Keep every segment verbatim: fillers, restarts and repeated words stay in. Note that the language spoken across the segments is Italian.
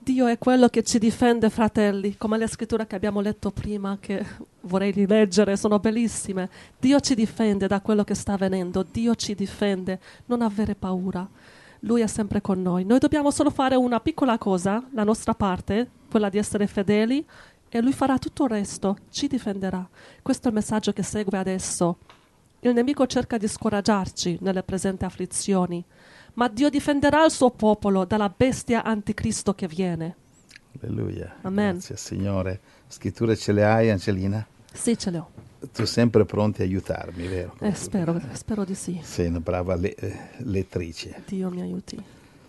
Dio è quello che ci difende, fratelli, come le scritture che abbiamo letto prima, che vorrei rileggere, sono bellissime. Dio ci difende da quello che sta avvenendo, Dio ci difende, non avere paura. Lui è sempre con noi. Noi dobbiamo solo fare una piccola cosa, la nostra parte, quella di essere fedeli, e Lui farà tutto il resto, ci difenderà. Questo è il messaggio che segue adesso. Il nemico cerca di scoraggiarci nelle presenti afflizioni, ma Dio difenderà il suo popolo dalla bestia anticristo che viene. Alleluia. Amen. Grazie Signore. Scritture ce le hai, Angelina? Sì, ce le ho. Tu sempre pronti a aiutarmi, vero? Eh, spero, spero di sì. Sei una brava le- eh, lettrice. Dio mi aiuti.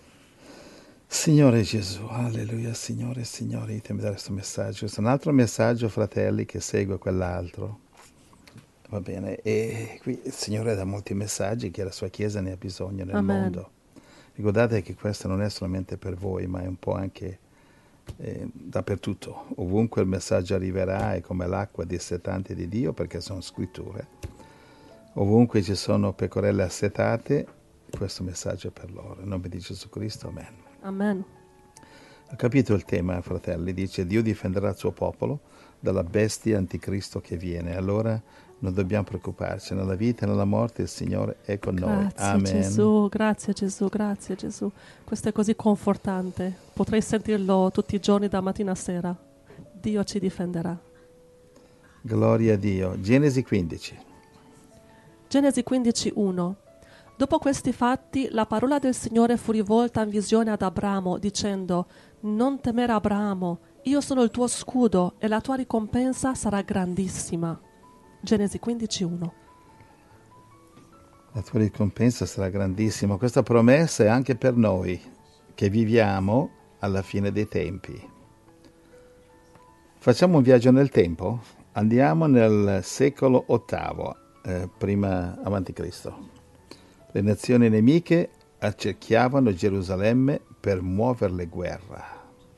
Signore Gesù, alleluia, Signore, Signore, io ti dare questo messaggio. Questo è un altro messaggio, fratelli, che segue quell'altro. Va bene, e qui il Signore dà molti messaggi che la sua Chiesa ne ha bisogno nel Amen. mondo. Ricordate che questo non è solamente per voi, ma è un po' anche eh, dappertutto. Ovunque il messaggio arriverà è come l'acqua dissetante di Dio, perché sono scritture. Ovunque ci sono pecorelle assetate, questo messaggio è per loro. In nome di Gesù Cristo, amen. Amen. Ho capito il tema, fratelli, dice Dio difenderà il suo popolo dalla bestia anticristo che viene. Allora non dobbiamo preoccuparci, nella vita e nella morte il Signore è con noi. Grazie Amen. Gesù, grazie Gesù, grazie Gesù. Questo è così confortante. Potrei sentirlo tutti i giorni da mattina a sera. Dio ci difenderà. Gloria a Dio. Genesi quindici. Genesi quindici uno. Dopo questi fatti, la parola del Signore fu rivolta in visione ad Abramo, dicendo: non temere Abramo, io sono il tuo scudo e la tua ricompensa sarà grandissima. Genesi quindici uno. La tua ricompensa sarà grandissima. Questa promessa è anche per noi che viviamo alla fine dei tempi. Facciamo un viaggio nel tempo. Andiamo nel secolo ottavo, eh, prima avanti Cristo. Le nazioni nemiche accerchiavano Gerusalemme per muoverle guerra.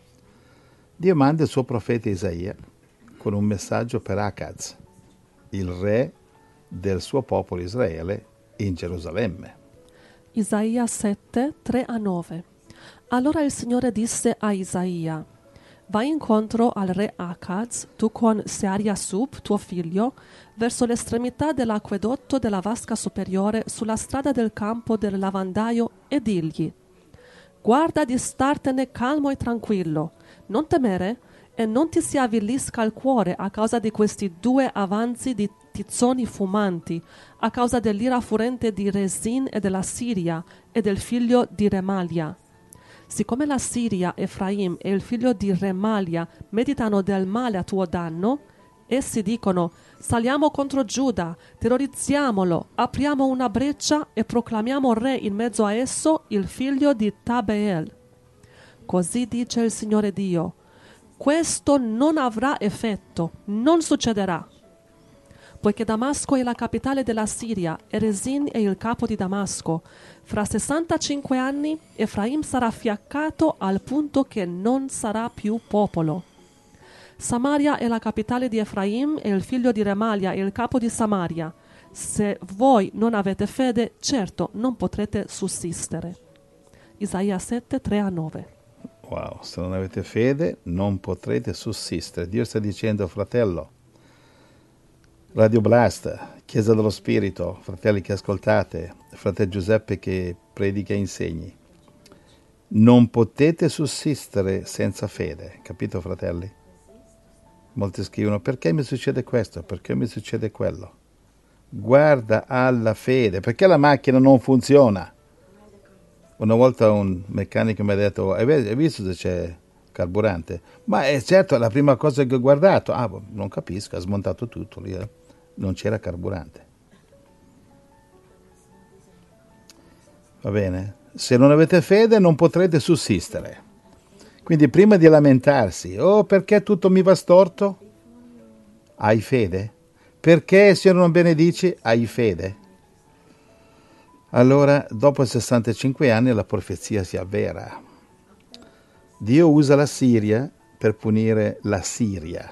Dio manda il suo profeta Isaia con un messaggio per Acaz, il re del suo popolo Israele in Gerusalemme. Isaia sette, tre a nove. Allora il Signore disse a Isaia: vai incontro al re Acaz, tu con Searia-Sub, tuo figlio, verso l'estremità dell'acquedotto della vasca superiore sulla strada del campo del lavandaio e digli: guarda di startene calmo e tranquillo, non temere e non ti si avvilisca il cuore a causa di questi due avanzi di tizzoni fumanti, a causa dell'ira furente di Rezin e della Siria e del figlio di Remalia. Siccome la Siria, Efraim e il figlio di Remalia meditano del male a tuo danno, essi dicono: saliamo contro Giuda, terrorizziamolo, apriamo una breccia e proclamiamo re in mezzo a esso il figlio di Tabeel. Così dice il Signore Dio: questo non avrà effetto, non succederà. Poiché Damasco è la capitale della Siria e Rezin è il capo di Damasco, fra sessantacinque anni Efraim sarà fiaccato al punto che non sarà più popolo. Samaria è la capitale di Efraim e il figlio di Remalia è il capo di Samaria. Se voi non avete fede, certo non potrete sussistere. Isaia sette, tre a nove. Wow, se non avete fede non potrete sussistere. Dio sta dicendo: fratello, Radio Blast, Chiesa dello Spirito, fratelli che ascoltate, fratello Giuseppe che predica e insegni, non potete sussistere senza fede, capito fratelli? Molti scrivono: perché mi succede questo, perché mi succede quello? Guarda alla fede, perché la macchina non funziona. Una volta un meccanico mi ha detto: hai visto se c'è carburante? Ma è certo, è la prima cosa che ho guardato. Ah, non capisco, ha smontato tutto lì, eh. Non c'era carburante. Va bene? Se non avete fede non potrete sussistere. Quindi prima di lamentarsi: oh, perché tutto mi va storto? Hai fede? Perché il Signore non benedice? Hai fede? Allora, dopo sessantacinque anni la profezia si avvera. Dio usa la Siria per punire la Siria.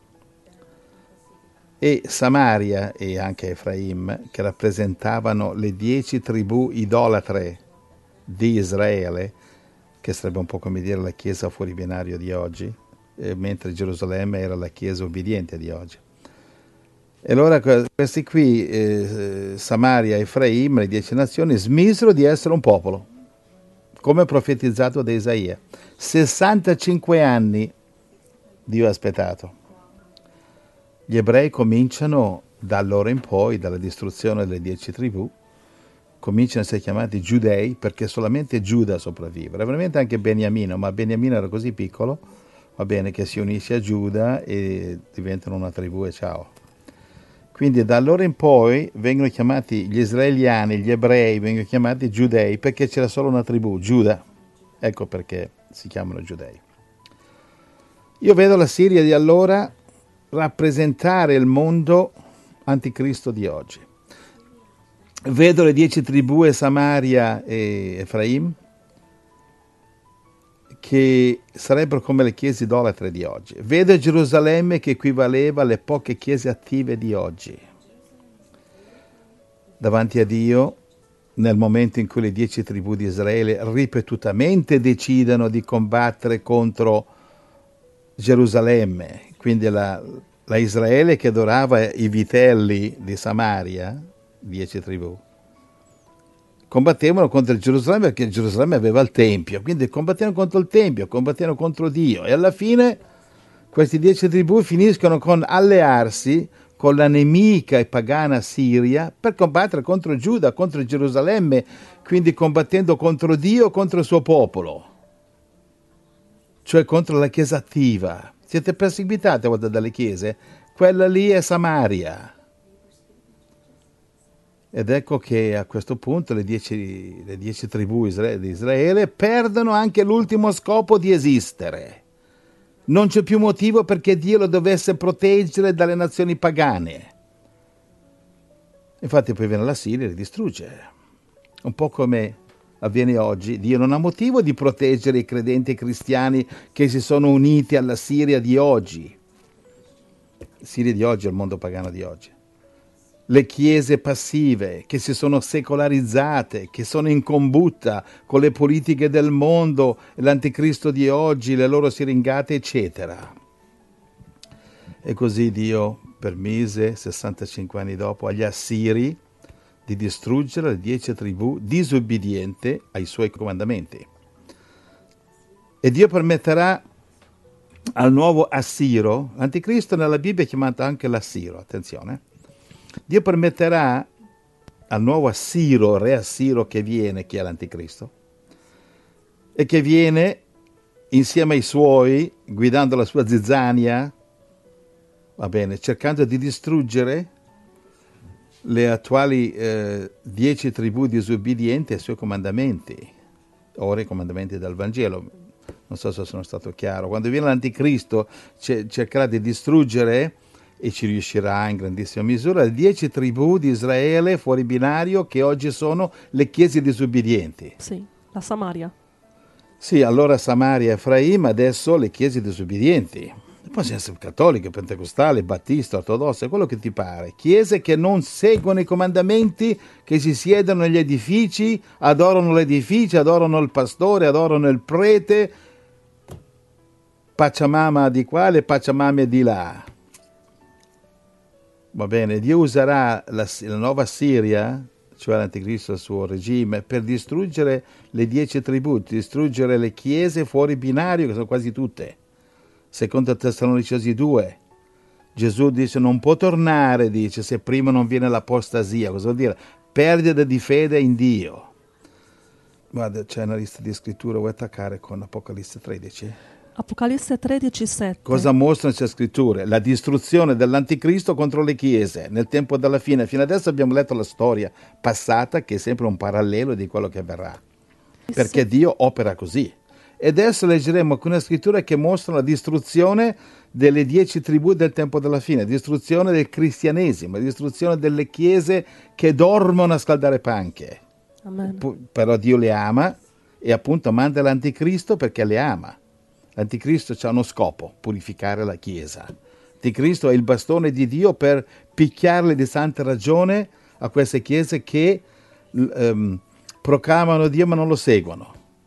E Samaria e anche Efraim, che rappresentavano le dieci tribù idolatre di Israele, che sarebbe un po' come dire la chiesa fuori binario di oggi, eh, mentre Gerusalemme era la chiesa obbediente di oggi. E allora questi qui, eh, Samaria e Efraim, le dieci nazioni, smisero di essere un popolo, come profetizzato da Isaia. sessantacinque anni Dio ha aspettato. Gli ebrei cominciano da allora in poi, dalla distruzione delle dieci tribù, cominciano a essere chiamati giudei perché solamente Giuda sopravvive. Era veramente anche Beniamino, ma Beniamino era così piccolo, va bene, che si unisce a Giuda e diventano una tribù e ciao. Quindi da allora in poi vengono chiamati gli israeliani, gli ebrei, vengono chiamati giudei perché c'era solo una tribù, Giuda. Ecco perché si chiamano giudei. Io vedo la Siria di allora rappresentare il mondo anticristo di oggi. Vedo le dieci tribù e Samaria e Efraim che sarebbero come le chiese idolatre di oggi. Vedo Gerusalemme che equivaleva alle poche chiese attive di oggi. Davanti a Dio, nel momento in cui le dieci tribù di Israele ripetutamente decidono di combattere contro Gerusalemme, quindi la, la Israele che adorava i vitelli di Samaria, dieci tribù, combattevano contro Gerusalemme perché Gerusalemme aveva il Tempio, quindi combattevano contro il Tempio, combattevano contro Dio e alla fine questi dieci tribù finiscono con allearsi con la nemica e pagana Siria per combattere contro Giuda, contro Gerusalemme, quindi combattendo contro Dio, contro il suo popolo, cioè contro la Chiesa attiva. Siete perseguitati a volte dalle chiese? Quella lì è Samaria. Ed ecco che a questo punto le dieci, le dieci tribù di Israele perdono anche l'ultimo scopo di esistere. Non c'è più motivo perché Dio lo dovesse proteggere dalle nazioni pagane. Infatti poi viene la Siria e li distrugge. Un po' come avviene oggi. Dio non ha motivo di proteggere i credenti cristiani che si sono uniti alla Siria di oggi. La Siria di oggi è il mondo pagano di oggi. Le chiese passive che si sono secolarizzate, che sono in combutta con le politiche del mondo, l'anticristo di oggi, le loro siringate, eccetera. E così Dio permise, sessantacinque anni dopo, agli Assiri di distruggere le dieci tribù disobbedienti ai suoi comandamenti. E Dio permetterà al nuovo Assiro, l'anticristo nella Bibbia è chiamato anche l'Assiro, attenzione, Dio permetterà al nuovo Assiro, re Assiro che viene, che è l'anticristo, e che viene insieme ai suoi, guidando la sua zizzania, va bene, cercando di distruggere le attuali eh, dieci tribù disobbedienti ai suoi comandamenti, ora i comandamenti del Vangelo. Non so se sono stato chiaro. Quando viene l'anticristo c- cercherà di distruggere, e ci riuscirà in grandissima misura, le dieci tribù di Israele fuori binario che oggi sono le chiese disobbedienti. Sì, la Samaria. Sì, allora Samaria e Efraim, adesso le chiese disobbedienti. Poi si essere cattolico, pentecostale, battista, ortodosso, quello che ti pare. Chiese che non seguono i comandamenti, che si siedono negli edifici, adorano l'edificio, adorano il pastore, adorano il prete, Pachamama di qua e Pachamama di là. Va bene, Dio userà la, la nuova Siria, cioè l'anticristo, il suo regime, per distruggere le dieci tribù, distruggere le chiese fuori binario, che sono quasi tutte. Secondo Tessalonicesi due, Gesù dice non può tornare, dice, se prima non viene l'apostasia. Cosa vuol dire? Perdita di fede in Dio. Guarda, c'è una lista di scritture, vuoi attaccare con Apocalisse tredici? Apocalisse tredici sette. Cosa mostrano queste scritture? La distruzione dell'anticristo contro le chiese nel tempo della fine. Fino adesso abbiamo letto la storia passata, che è sempre un parallelo di quello che avverrà, perché Dio opera così. E adesso leggeremo alcune scritture che mostrano la distruzione delle dieci tribù del tempo della fine, distruzione del cristianesimo, distruzione delle chiese che dormono a scaldare panche. Amen. P- però Dio le ama e appunto manda l'anticristo perché le ama. L'anticristo ha uno scopo, purificare la Chiesa. L'anticristo è il bastone di Dio per picchiarle di santa ragione a queste chiese che um, proclamano Dio ma non lo seguono.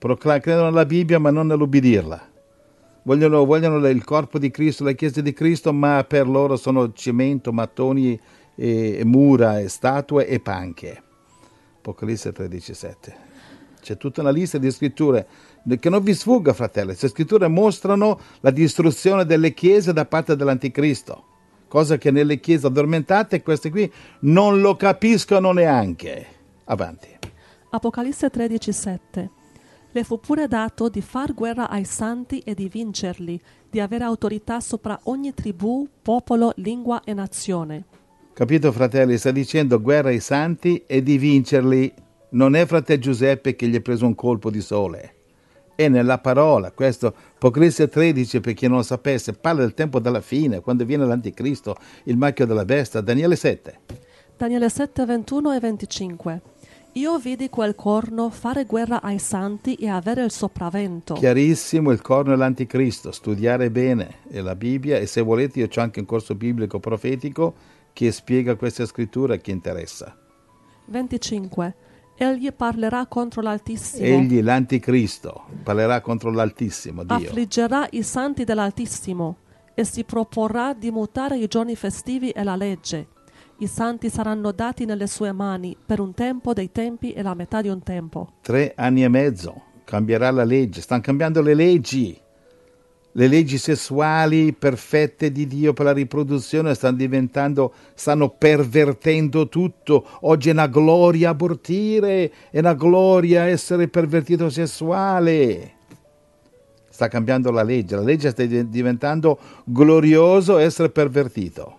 Procla- credono nella Bibbia ma non nell'ubbidirla. Vogliono, vogliono il corpo di Cristo, la Chiesa di Cristo, ma per loro sono cemento, mattoni, e, e mura, e statue e panche. Apocalisse tredici sette. C'è tutta una lista di scritture che non vi sfugga, fratelli. Queste scritture mostrano la distruzione delle chiese da parte dell'anticristo, cosa che nelle chiese addormentate queste qui non lo capiscono neanche. Avanti. Apocalisse tredici sette. Le fu pure dato di far guerra ai santi e di vincerli, di avere autorità sopra ogni tribù, popolo, lingua e nazione. Capito, fratelli? Sta dicendo guerra ai santi e di vincerli. Non è fratello Giuseppe che gli ha preso un colpo di sole. È nella parola. Questo, Apocalisse tredici, per chi non lo sapesse, parla del tempo della fine, quando viene l'anticristo, il marchio della bestia. Daniele sette. Daniele sette, ventuno e venticinque. Io vidi quel corno fare guerra ai santi e avere il sopravvento. Chiarissimo, il corno è l'anticristo. Studiare bene è la Bibbia, e se volete io c'ho anche un corso biblico profetico che spiega questa scrittura a chi interessa. venticinque. Egli parlerà contro l'Altissimo. Egli, l'anticristo, parlerà contro l'Altissimo, Dio. Affliggerà i santi dell'Altissimo e si proporrà di mutare i giorni festivi e la legge. I santi saranno dati nelle sue mani per un tempo dei tempi e la metà di un tempo. Tre anni e mezzo, cambierà la legge. Stanno cambiando le leggi. Le leggi sessuali perfette di Dio per la riproduzione stanno diventando, stanno pervertendo tutto. Oggi è una gloria abortire, è una gloria essere pervertito sessuale. Sta cambiando la legge. La legge sta diventando glorioso essere pervertito.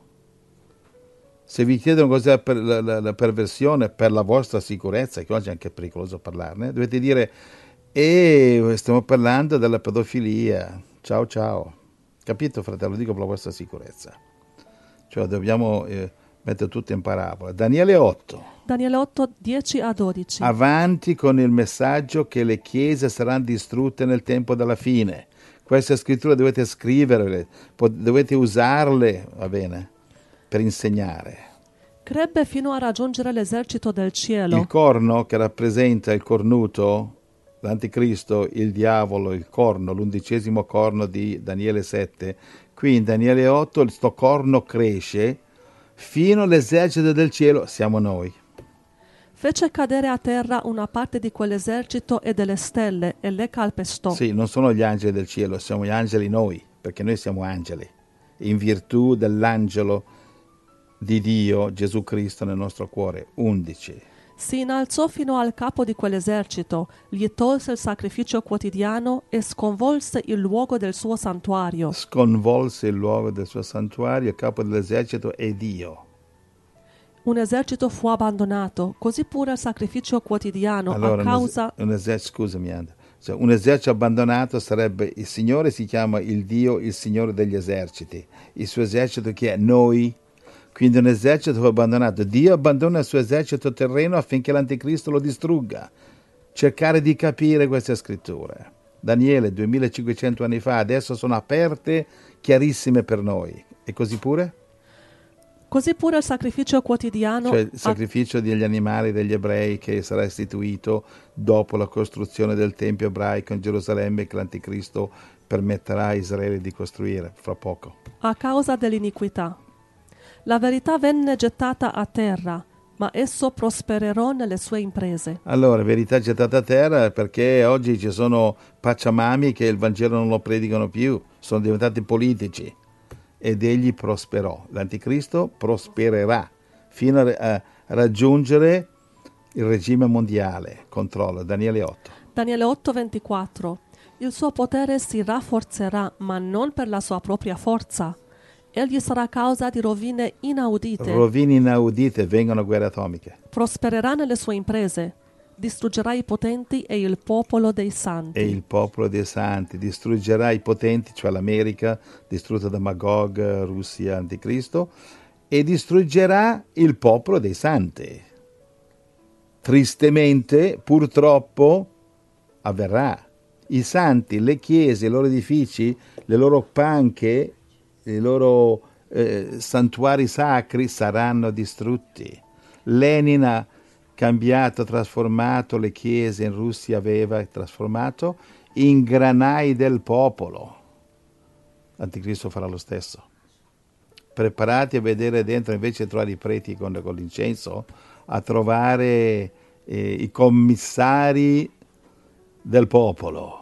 Se vi chiedono cos'è per la, la, la perversione per la vostra sicurezza, che oggi è anche pericoloso parlarne, dovete dire, e stiamo parlando della pedofilia. Ciao ciao. Capito, fratello? Dico per la vostra sicurezza. Cioè dobbiamo eh, mettere tutto in parabola. Daniele otto. Daniele otto, dieci a dodici. Avanti con il messaggio che le chiese saranno distrutte nel tempo della fine. Queste scritture dovete scriverle, dovete usarle, va bene, per insegnare. Crebbe fino a raggiungere l'esercito del cielo. Il corno che rappresenta il cornuto, l'anticristo, il diavolo, il corno, l'undicesimo corno di Daniele sette. Qui in Daniele otto il sto corno cresce fino all'esercito del cielo, siamo noi. Fece cadere a terra una parte di quell'esercito e delle stelle e le calpestò. Sì, non sono gli angeli del cielo, siamo gli angeli noi, perché noi siamo angeli, in virtù dell'angelo di Dio, Gesù Cristo nel nostro cuore. undici. Si innalzò fino al capo di quell'esercito, gli tolse il sacrificio quotidiano e sconvolse il luogo del suo santuario. Sconvolse il luogo del suo santuario, il capo dell'esercito è Dio. Un esercito fu abbandonato, così pure il sacrificio quotidiano allora, a causa... Un, es- un esercito, scusami, Andrea. Cioè, un esercito abbandonato sarebbe, il Signore si chiama il Dio, il Signore degli eserciti. Il suo esercito che è noi. Quindi un esercito fu abbandonato. Dio abbandona il suo esercito terreno affinché l'anticristo lo distrugga. Cercare di capire queste scritture. Daniele, duemilacinquecento anni fa, adesso sono aperte, chiarissime per noi. E così pure? Così pure il sacrificio quotidiano... Cioè il sacrificio degli animali degli ebrei che sarà istituito dopo la costruzione del Tempio ebraico in Gerusalemme, che l'anticristo permetterà a Israele di costruire fra poco. A causa dell'iniquità. La verità venne gettata a terra, ma esso prospererò nelle sue imprese. Allora, verità gettata a terra perché oggi ci sono pacciamami che il Vangelo non lo predicano più, sono diventati politici, ed egli prosperò. L'anticristo prospererà fino a raggiungere il regime mondiale. Controllo. Daniele otto. Daniele otto, ventiquattro. Il suo potere si rafforzerà, ma non per la sua propria forza. Egli sarà causa di rovine inaudite. Rovine inaudite, vengono guerre atomiche. Prospererà nelle sue imprese. Distruggerà i potenti e il popolo dei santi. E il popolo dei santi. Distruggerà i potenti, cioè l'America, distrutta da Magog, Russia, Anticristo, e distruggerà il popolo dei santi. Tristemente, purtroppo, avverrà. I santi, le chiese, i loro edifici, le loro panche, i loro eh, santuari sacri saranno distrutti. Lenin ha, cambiato, trasformato le chiese in Russia, aveva trasformato in granai del popolo. L'anticristo farà lo stesso. Preparati a vedere dentro, invece di trovare i preti con, con l'incenso, a trovare eh, i commissari del popolo.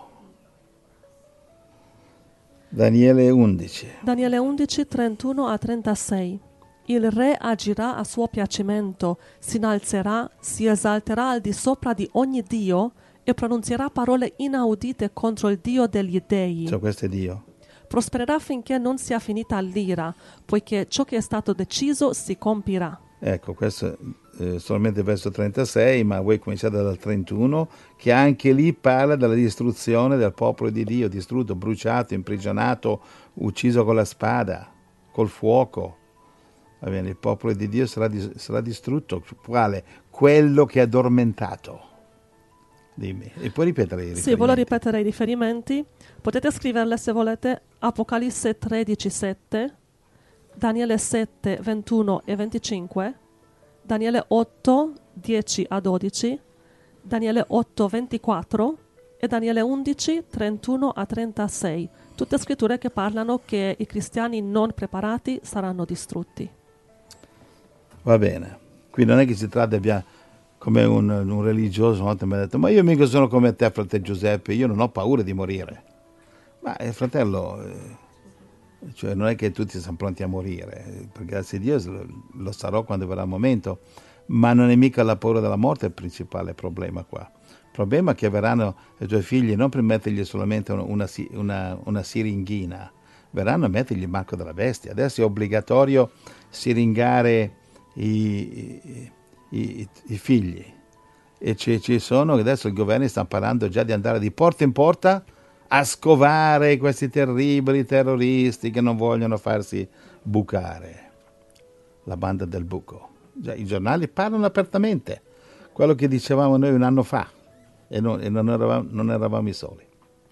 Daniele undici. Daniele undici, trentuno a trentasei. Il re agirà a suo piacimento, si innalzerà, si esalterà al di sopra di ogni dio e pronunzierà parole inaudite contro il Dio degli dei. Cioè, questo è Dio. Prospererà finché non sia finita l'ira, poiché ciò che è stato deciso si compirà. Ecco, questo è eh, solamente il verso trentasei, ma voi cominciate dal trentuno, che anche lì parla della distruzione del popolo di Dio, distrutto, bruciato, imprigionato, ucciso con la spada, col fuoco. Va bene, il popolo di Dio sarà, dis- sarà distrutto. Quale? Quello che è addormentato. Dimmi. E puoi ripetere i riferimenti? Sì, voglio ripetere i riferimenti. Potete scriverle se volete. Apocalisse tredici sette, Daniele sette ventuno e venticinque, Daniele otto dieci a dodici, Daniele otto ventiquattro e Daniele undici trentuno a trentasei. Tutte scritture che parlano che i cristiani non preparati saranno distrutti. Va bene. Qui non è che si tratta di come un, un religioso, una volta mi ha detto: ma io mica sono come te, fratello Giuseppe, io non ho paura di morire. Ma eh, fratello, eh, cioè non è che tutti siamo pronti a morire, per grazie a Dio lo, lo sarò quando verrà il momento, ma non è mica la paura della morte il principale problema qua. Il problema è che verranno i tuoi figli non per mettergli solamente una, una, una, una siringhina, verranno a mettergli il marco della bestia. Adesso è obbligatorio siringare i, i, i, i figli, e ci, ci sono, adesso il governo sta parlando già di andare di porta in porta a scovare questi terribili terroristi che non vogliono farsi bucare, la banda del buco. Già, i giornali parlano apertamente quello che dicevamo noi un anno fa, e non, e non, eravamo, non eravamo i soli.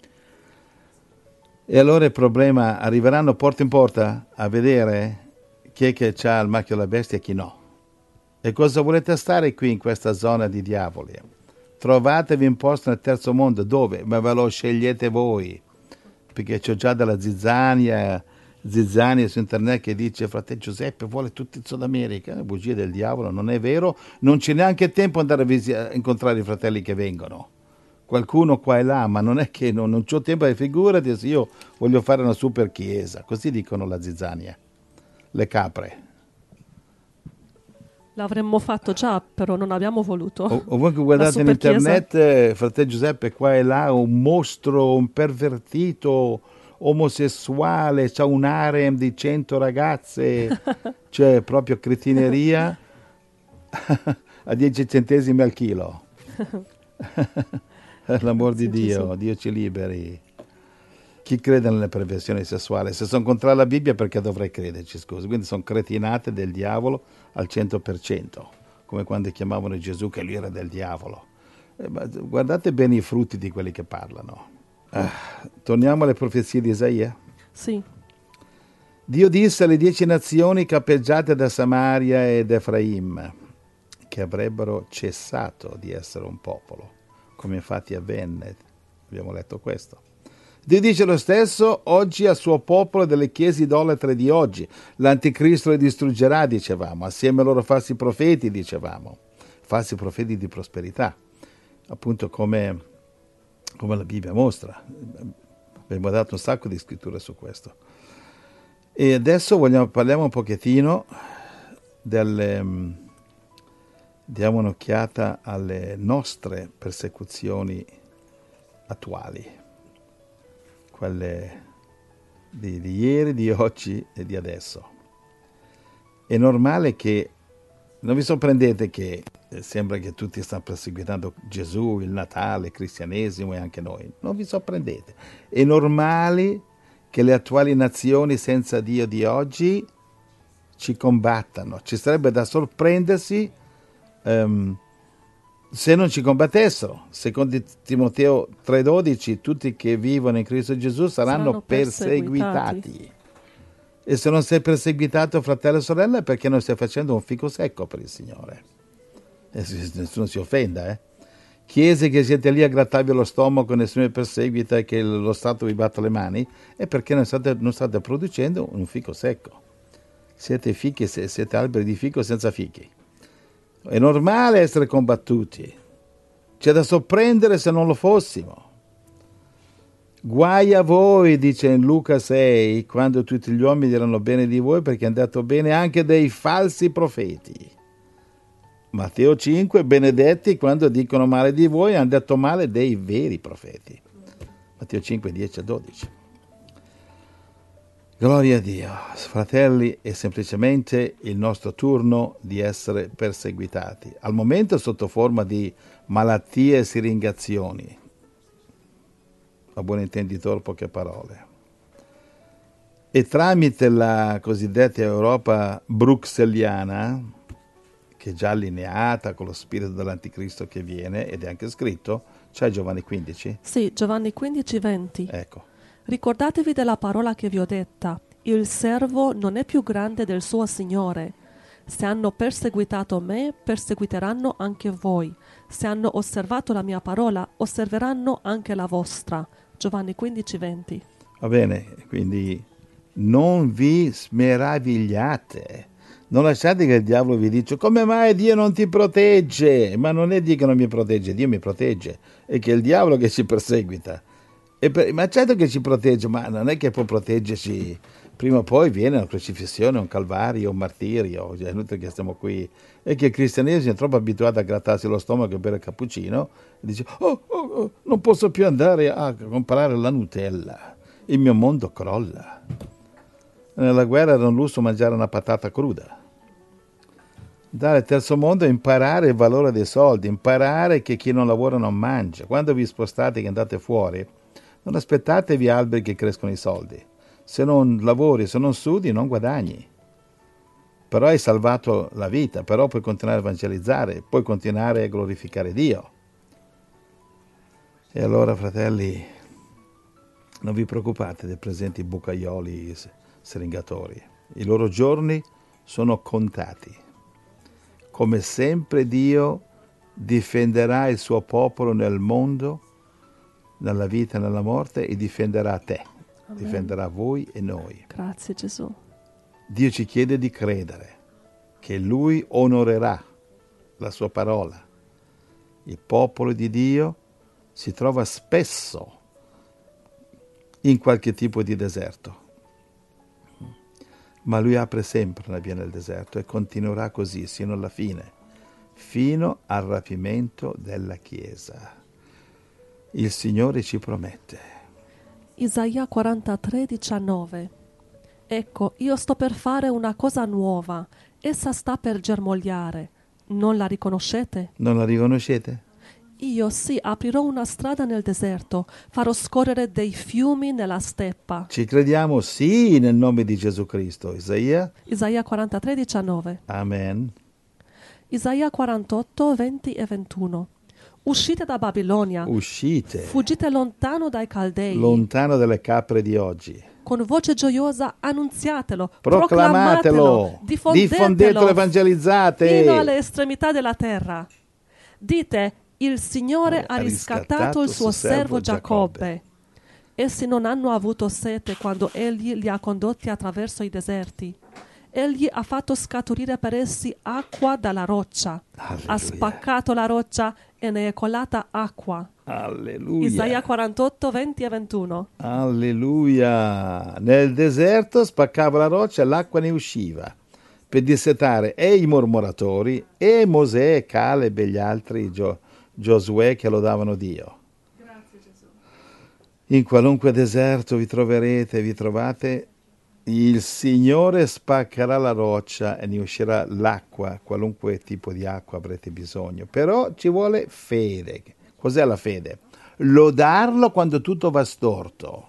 E allora il problema, arriveranno porta in porta a vedere chi è che ha il marchio della bestia e chi no. E cosa volete stare qui in questa zona di diavoli? Trovatevi un posto nel terzo mondo. Dove? Ma ve lo scegliete voi, perché c'ho già della zizzania zizzania su internet che dice: fratello Giuseppe vuole tutto il Sud America. Bugia del diavolo, non è vero. Non c'è neanche tempo andare a, visi- a incontrare i fratelli che vengono. Qualcuno qua e là, ma non è che non, non c'ho tempo, e figurati se io voglio fare una super chiesa. Così dicono la zizzania, le capre. L'avremmo fatto già, però non abbiamo voluto. O, ovunque guardate in internet, eh, fratello Giuseppe qua e là, un mostro, un pervertito, omosessuale, c'ha un harem di cento ragazze, cioè proprio cretineria a dieci centesimi al chilo. L'amor di Sì, Dio, sì. Dio ci liberi. Chi crede nelle perversioni sessuali? Se sono contro la Bibbia, perché dovrei crederci, scusa? Quindi sono cretinate del diavolo al cento per cento, come quando chiamavano Gesù che lui era del diavolo. Eh, ma guardate bene i frutti di quelli che parlano. Ah, torniamo alle profezie di Isaia. Sì. Dio disse alle dieci nazioni capeggiate da Samaria ed Efraim che avrebbero cessato di essere un popolo, come infatti avvenne. Abbiamo letto questo. Dio dice lo stesso oggi al suo popolo delle chiese idolatre di oggi. L'anticristo le distruggerà, dicevamo, assieme ai loro falsi profeti, dicevamo, falsi profeti di prosperità, appunto come, come la Bibbia mostra. Abbiamo dato un sacco di scritture su questo. E adesso vogliamo, parliamo un pochettino delle... diamo un'occhiata alle nostre persecuzioni attuali, quelle di, di ieri, di oggi e di adesso. È normale che, non vi sorprendete che eh, sembra che tutti stanno perseguitando Gesù, il Natale, il cristianesimo e anche noi. Non vi sorprendete. È normale che le attuali nazioni senza Dio di oggi ci combattano. Ci sarebbe da sorprendersi um, se non ci combattessero. Secondo Timoteo tre dodici, tutti che vivono in Cristo Gesù saranno, saranno perseguitati. perseguitati. E se non sei perseguitato, fratello e sorella, è perché non stai facendo un fico secco per il Signore. eh, nessuno si offenda, eh. Chiese che siete lì a grattarvi lo stomaco, nessuno vi perseguita e che lo Stato vi batta le mani, è perché non state, non state producendo un fico secco. Siete fichi, siete alberi di fico senza fichi. È normale essere combattuti. C'è da sorprendere se non lo fossimo. Guai a voi, dice in Luca sei, quando tutti gli uomini diranno bene di voi, perché è andato bene anche dei falsi profeti. Matteo cinque, benedetti quando dicono male di voi, hanno detto male dei veri profeti. Matteo cinque, dieci a dodici. Gloria a Dio. Fratelli, è semplicemente il nostro turno di essere perseguitati. Al momento sotto forma di malattie e siringazioni. A buon intenditore, poche parole. E tramite la cosiddetta Europa bruxelliana, che è già allineata con lo spirito dell'anticristo che viene, ed è anche scritto, c'è Giovanni quindici? Sì, Giovanni quindici, venti. Ecco. Ricordatevi della parola che vi ho detta, il servo non è più grande del suo Signore. Se hanno perseguitato me, perseguiteranno anche voi. Se hanno osservato la mia parola, osserveranno anche la vostra. Giovanni quindici, venti. Va bene, quindi non vi meravigliate. Non lasciate che il diavolo vi dica come mai Dio non ti protegge? Ma non è Dio che non mi protegge, Dio mi protegge. È che è il diavolo che ci perseguita. E per, ma certo che ci protegge, ma non è che può proteggerci. Prima o poi viene una crocifissione, un calvario, un martirio. È inutile che stiamo qui. È che il cristianesimo è troppo abituato a grattarsi lo stomaco e bere il cappuccino. E dice, oh, oh, oh, non posso più andare a comprare la Nutella. Il mio mondo crolla. Nella guerra era un lusso mangiare una patata cruda. Andare al terzo mondo è imparare il valore dei soldi, imparare che chi non lavora non mangia. Quando vi spostate e andate fuori, non aspettatevi alberi che crescono i soldi. Se non lavori, se non studi, non guadagni. Però hai salvato la vita, però puoi continuare a evangelizzare, puoi continuare a glorificare Dio. E allora, fratelli, non vi preoccupate dei presenti bucaioli seringatori. I loro giorni sono contati. Come sempre Dio difenderà il suo popolo nel mondo, nella vita e nella morte, e difenderà te. Amen. Difenderà voi e noi. Grazie Gesù. Dio ci chiede di credere che Lui onorerà la sua parola. Il popolo di Dio si trova spesso in qualche tipo di deserto, ma Lui apre sempre una via nel deserto e continuerà così sino alla fine, fino al rapimento della Chiesa. Il Signore ci promette. Isaia quarantatré, diciannove. Ecco, io sto per fare una cosa nuova, essa sta per germogliare. Non la riconoscete? Non la riconoscete? Io sì, aprirò una strada nel deserto, farò scorrere dei fiumi nella steppa. Ci crediamo sì nel nome di Gesù Cristo. Isaia? Isaia quarantatré, diciannove. Amen. Isaia quarantotto, venti e ventuno. Uscite da Babilonia. Uscite. Fuggite lontano dai Caldei. Lontano dalle capre di oggi. Con voce gioiosa annunziatelo, proclamatelo, diffondetelo, diffondetelo, evangelizzate fino alle estremità della terra. Dite, il Signore ha riscattato il suo servo Giacobbe. Essi non hanno avuto sete quando Egli li ha condotti attraverso i deserti. Egli ha fatto scaturire per essi acqua dalla roccia. Alleluia. Ha spaccato la roccia e ne è colata acqua. Alleluia. Isaia quarantotto, venti e ventuno. Alleluia. Nel deserto spaccava la roccia e l'acqua ne usciva per dissetare e i mormoratori e Mosè, Caleb e gli altri Gio, Giosuè che lodavano Dio. Grazie Gesù. In qualunque deserto vi troverete, vi trovate, il Signore spaccherà la roccia e ne uscirà l'acqua, qualunque tipo di acqua avrete bisogno. Però ci vuole fede. Cos'è la fede? Lodarlo quando tutto va storto.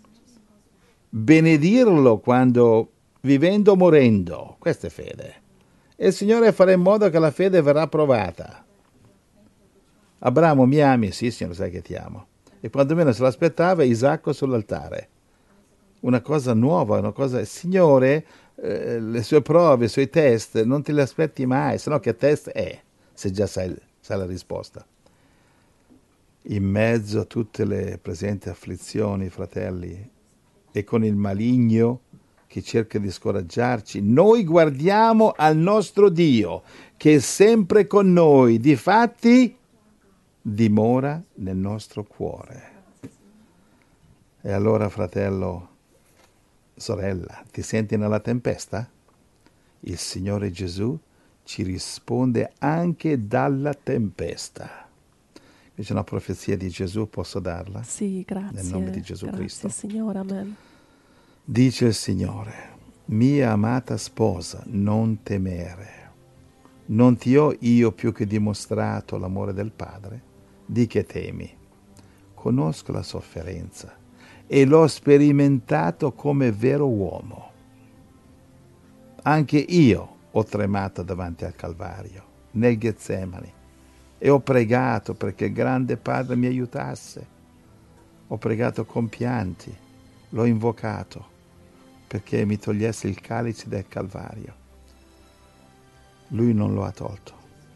Benedirlo quando vivendo o morendo. Questa è fede. E il Signore farà in modo che la fede verrà provata. Abramo, mi ami? Sì, Signore, sai che ti amo. E quando meno se l'aspettava, Isacco sull'altare. Una cosa nuova, una cosa... Signore, eh, le sue prove, i suoi test, non te li aspetti mai, se no che test è? se già sai, sai la risposta. In mezzo a tutte le presenti afflizioni, fratelli, e con il maligno che cerca di scoraggiarci, noi guardiamo al nostro Dio, che è sempre con noi, difatti dimora nel nostro cuore. E allora, fratello, sorella, ti senti nella tempesta? Il Signore Gesù ci risponde anche dalla tempesta. C'è una profezia di Gesù, posso darla? Sì, grazie. Nel nome di Gesù grazie, Cristo. Signore, amen. Dice il Signore, mia amata sposa, non temere. Non ti ho io più che dimostrato l'amore del Padre? Di che temi? Conosco la sofferenza e l'ho sperimentato come vero uomo. Anche io ho tremato davanti al Calvario, nel Getsemani, e ho pregato perché il grande Padre mi aiutasse. Ho pregato con pianti, l'ho invocato perché mi togliesse il calice del Calvario. Lui non lo ha tolto,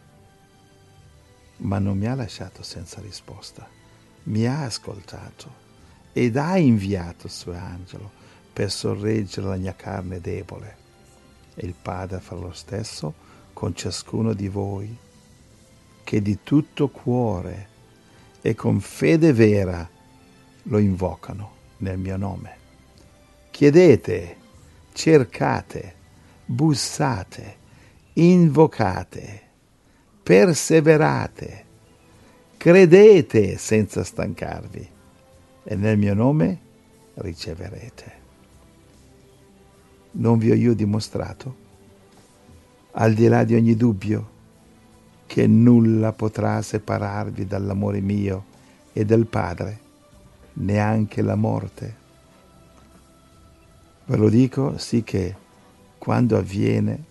ma non mi ha lasciato senza risposta. Mi ha ascoltato ed ha inviato il suo angelo per sorreggere la mia carne debole. E il Padre farà lo stesso con ciascuno di voi, che di tutto cuore e con fede vera lo invocano nel mio nome. Chiedete, cercate, bussate, invocate, perseverate, credete senza stancarvi e nel mio nome riceverete. Non vi ho io dimostrato, al di là di ogni dubbio, che nulla potrà separarvi dall'amore mio e del Padre, neanche la morte. Ve lo dico sì che quando avviene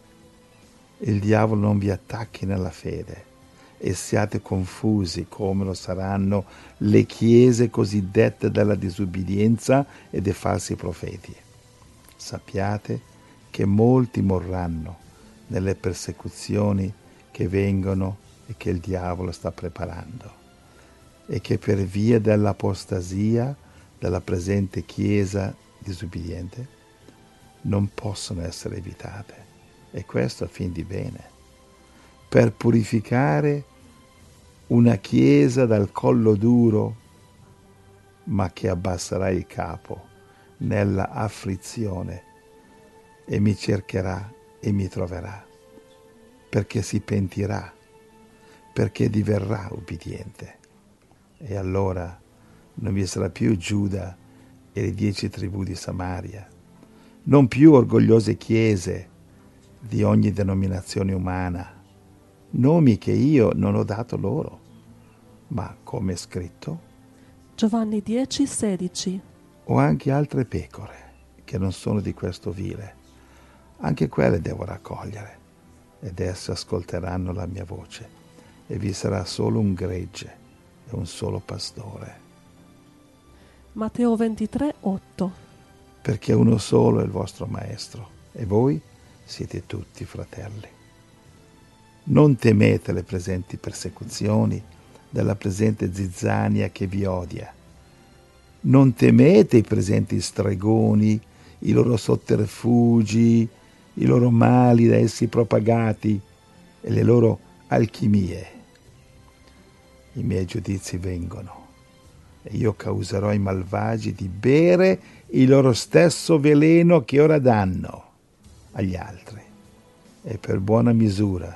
il diavolo non vi attacchi nella fede e siate confusi come lo saranno le chiese cosiddette della disubbidienza e dei falsi profeti. Sappiate che molti morranno nelle persecuzioni che vengono e che il diavolo sta preparando, e che per via dell'apostasia della presente Chiesa disubbidiente non possono essere evitate, e questo a fin di bene, per purificare una Chiesa dal collo duro, ma che abbasserà il capo nella afflizione e mi cercherà e mi troverà, perché si pentirà, perché diverrà ubbidiente. E allora non vi sarà più Giuda e le dieci tribù di Samaria, non più orgogliose chiese di ogni denominazione umana, nomi che io non ho dato loro, ma come è scritto, Giovanni dieci, sedici. ho anche altre pecore che non sono di questo vile, anche quelle devo raccogliere, ed esse ascolteranno la mia voce, e vi sarà solo un gregge e un solo pastore. Matteo ventitré, otto. Perché uno solo è il vostro maestro, e voi siete tutti fratelli. Non temete le presenti persecuzioni della presente zizzania che vi odia. Non temete i presenti stregoni, i loro sotterfugi, i loro mali da essi propagati e le loro alchimie. I miei giudizi vengono e io causerò ai malvagi di bere il loro stesso veleno che ora danno agli altri, e per buona misura,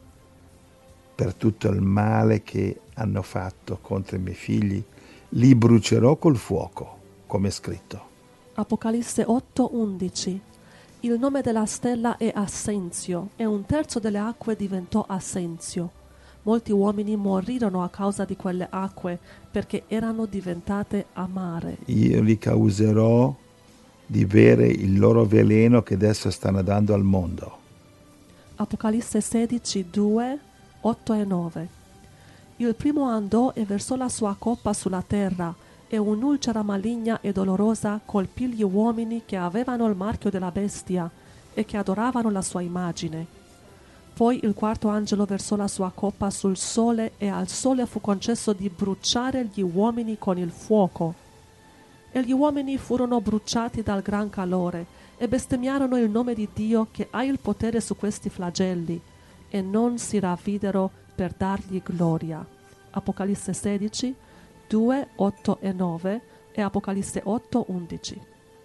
per tutto il male che hanno fatto contro i miei figli, li brucerò col fuoco, come è scritto. Apocalisse otto, undici. Il nome della stella è Assenzio, e un terzo delle acque diventò Assenzio. Molti uomini morirono a causa di quelle acque, perché erano diventate amare. Io li causerò di bere il loro veleno che adesso stanno dando al mondo. Apocalisse sedici, due, otto e nove. Il primo andò e versò la sua coppa sulla terra, e un'ulcera maligna e dolorosa colpì gli uomini che avevano il marchio della bestia e che adoravano la sua immagine. Poi il quarto angelo versò la sua coppa sul sole e al sole fu concesso di bruciare gli uomini con il fuoco. E gli uomini furono bruciati dal gran calore e bestemmiarono il nome di Dio che ha il potere su questi flagelli e non si ravvidero per dargli gloria. Apocalisse sedici, due, otto e nove e Apocalisse otto, undici.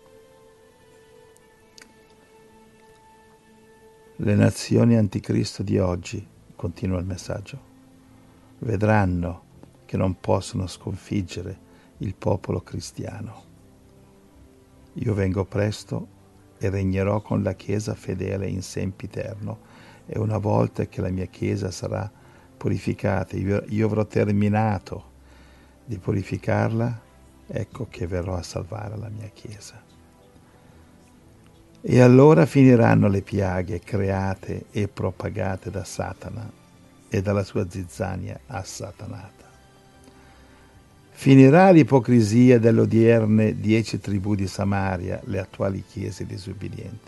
Le nazioni anticristo di oggi, continua il messaggio, vedranno che non possono sconfiggere il popolo cristiano. Io vengo presto e regnerò con la Chiesa fedele in sempiterno, e una volta che la mia Chiesa sarà purificata, io, io avrò terminato di purificarla, ecco che verrò a salvare la mia Chiesa. E allora finiranno le piaghe create e propagate da Satana e dalla sua zizzania assatanata. Finirà l'ipocrisia delle odierne dieci tribù di Samaria, le attuali chiese disubbidienti.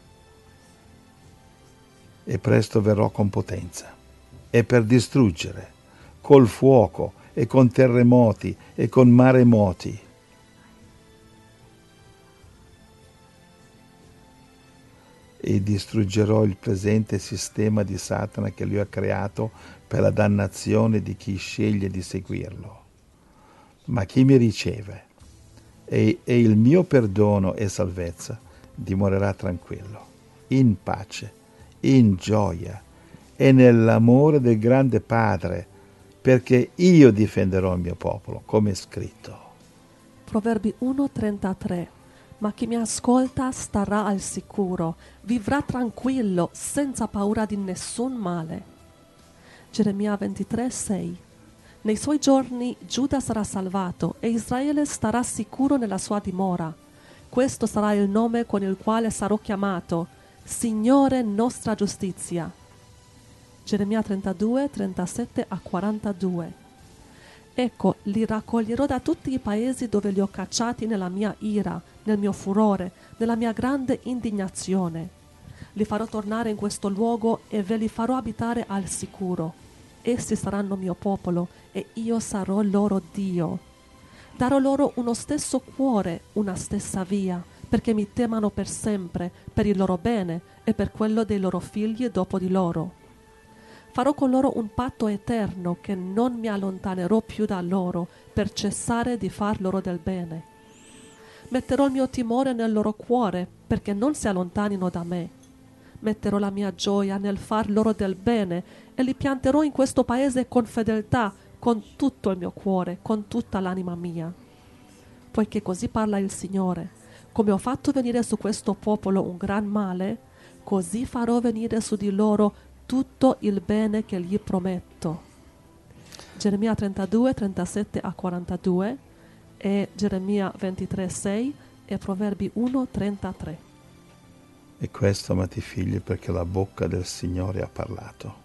E presto verrò con potenza, e per distruggere, col fuoco, e con terremoti, e con maremoti. E distruggerò il presente sistema di Satana che lui ha creato per la dannazione di chi sceglie di seguirlo. Ma chi mi riceve e, e il mio perdono e salvezza dimorerà tranquillo, in pace, in gioia e nell'amore del grande Padre, perché io difenderò il mio popolo, come è scritto. Proverbi uno, trentatré. Ma chi mi ascolta starà al sicuro, vivrà tranquillo, senza paura di nessun male. Geremia ventitré, sei. Nei suoi giorni Giuda sarà salvato e Israele starà sicuro nella sua dimora. Questo sarà il nome con il quale sarò chiamato, Signore nostra giustizia. Geremia trentadue, trentasette a quarantadue. Ecco, li raccoglierò da tutti i paesi dove li ho cacciati nella mia ira, nel mio furore, nella mia grande indignazione. Li farò tornare in questo luogo e ve li farò abitare al sicuro. Essi saranno mio popolo e io sarò loro Dio. Darò loro uno stesso cuore, una stessa via, perché mi temano per sempre, per il loro bene e per quello dei loro figli dopo di loro. Farò con loro un patto eterno che non mi allontanerò più da loro per cessare di far loro del bene. Metterò il mio timore nel loro cuore perché non si allontanino da me. Metterò la mia gioia nel far loro del bene e li pianterò in questo paese con fedeltà, con tutto il mio cuore, con tutta l'anima mia. Poiché così parla il Signore, come ho fatto venire su questo popolo un gran male, così farò venire su di loro tutto il bene che gli prometto. Geremia trentadue, trentasette a quarantadue e Geremia ventitré, sei e Proverbi uno, trentatré. E questo, amati figli, perché la bocca del Signore ha parlato.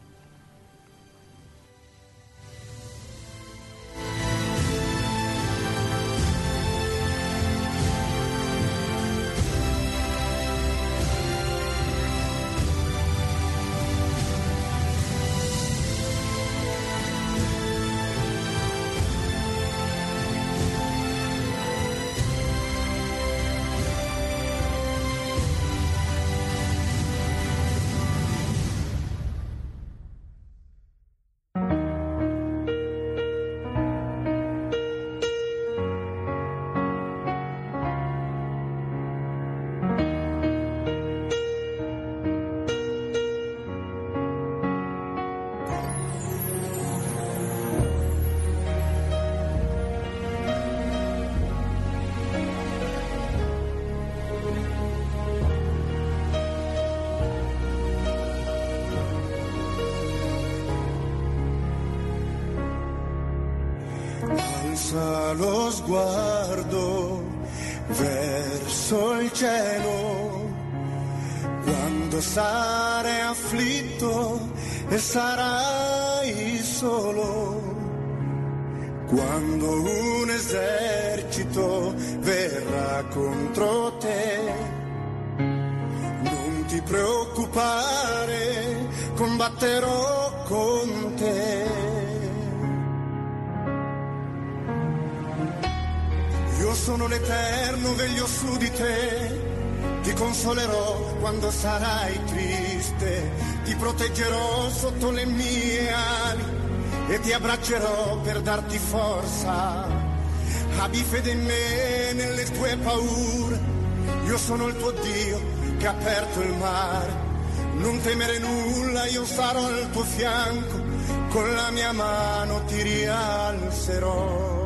Alza lo sguardo verso il cielo, quando sarai afflitto e sarai solo, quando un esercito verrà contro te. Non ti preoccupare combatterò con te. Io sono l'Eterno, veglio su di te, ti consolerò quando sarai triste, ti proteggerò sotto le mie ali e ti abbraccerò per darti forza. Abbi fede in me nelle tue paure, io sono il tuo Dio che ha aperto il mare. Non temere nulla, io sarò al tuo fianco, con la mia mano ti rialzerò.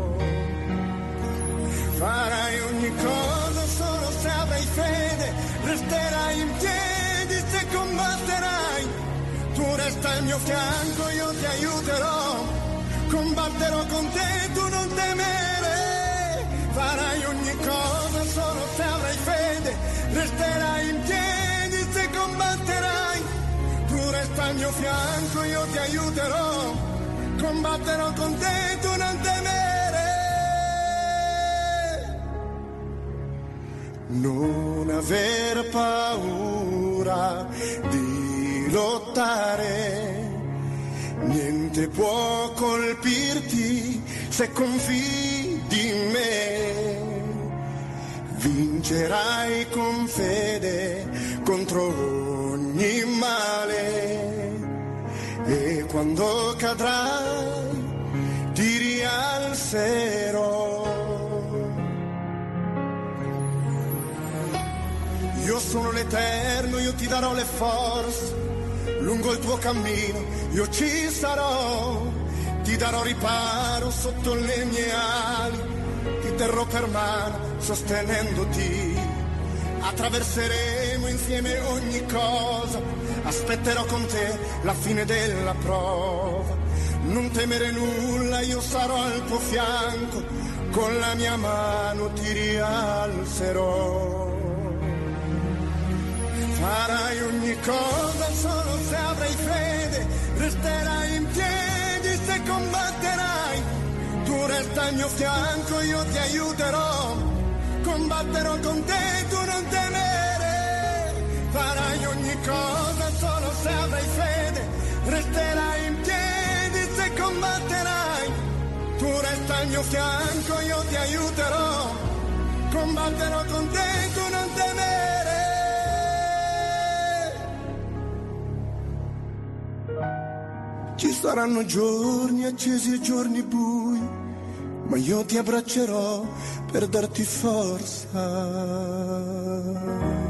Farai ogni cosa solo se avrai fede, resterai in piedi se combatterai. Tu resta al mio fianco, io ti aiuterò, combatterò con te, tu non temere. Farai ogni cosa solo se avrai fede, resterai in piedi se combatterai. Tu resta al mio fianco, io ti aiuterò, combatterò con te, tu non temere. Non aver paura di lottare, niente può colpirti se confidi in me. Vincerai con fede contro ogni male e quando cadrai ti rialzerò. Io sono l'Eterno, io ti darò le forze, lungo il tuo cammino io ci sarò, ti darò riparo sotto le mie ali, ti terrò per mano sostenendoti, attraverseremo insieme ogni cosa, aspetterò con te la fine della prova. Non temere nulla, io sarò al tuo fianco, con la mia mano ti rialzerò. Farai ogni cosa solo se avrai fede, resterai in piedi se combatterai. Tu resta al mio fianco, io ti aiuterò, combatterò con te, tu non temere. Farai ogni cosa solo se avrai fede, resterai in piedi se combatterai. Tu resta al mio fianco, io ti aiuterò, combatterò con te, tu non temere. Ci saranno giorni accesi e giorni bui, ma io ti abbraccerò per darti forza.